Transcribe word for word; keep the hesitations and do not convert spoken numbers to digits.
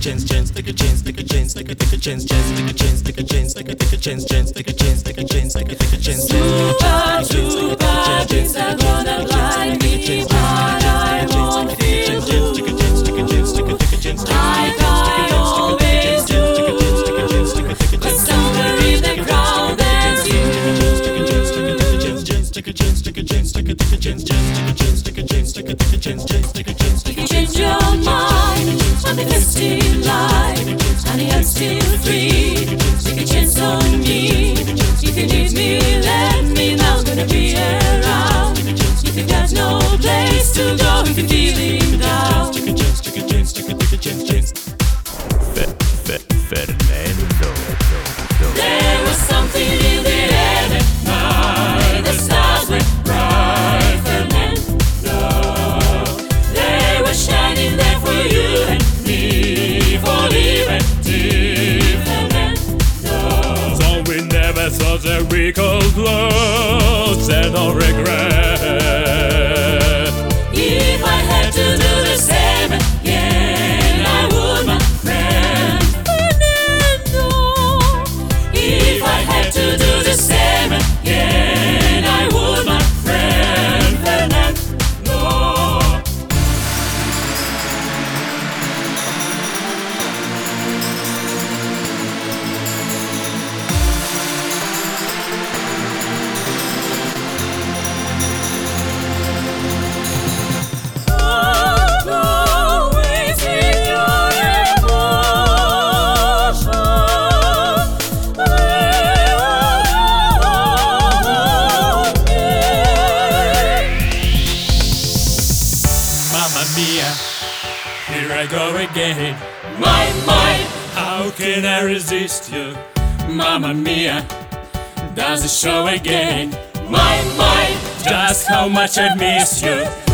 chance, chance, take a chance, take a chance, take a take a chance, chance, take a chance, take a chance, take a take a chance, chance, take a chance, take a chance, take a take a chance, super, super dreams are gonna blind me, but I won't feel blue like I always do. 'Cause somewhere in the crowd there's you. If you change your mind on the fifteen life and you're still free, take a chance on me. If you need me, let me know, gonna be around. If you got no place to go, if you're feeling down. Fernando. There was something in the air that night. The stars were bright, Fernando. They were shining there for you and me, for liberty, Fernando. So we never thought that we could lose and no regret. If I had to do the same again, I would, my friend Fernando. If I had to do the same again, I would, my friend Fernando. Mamma mia, here I go again. My, my, How can I resist you? Mamma mia, does it show again? my, my, Just how much I miss you.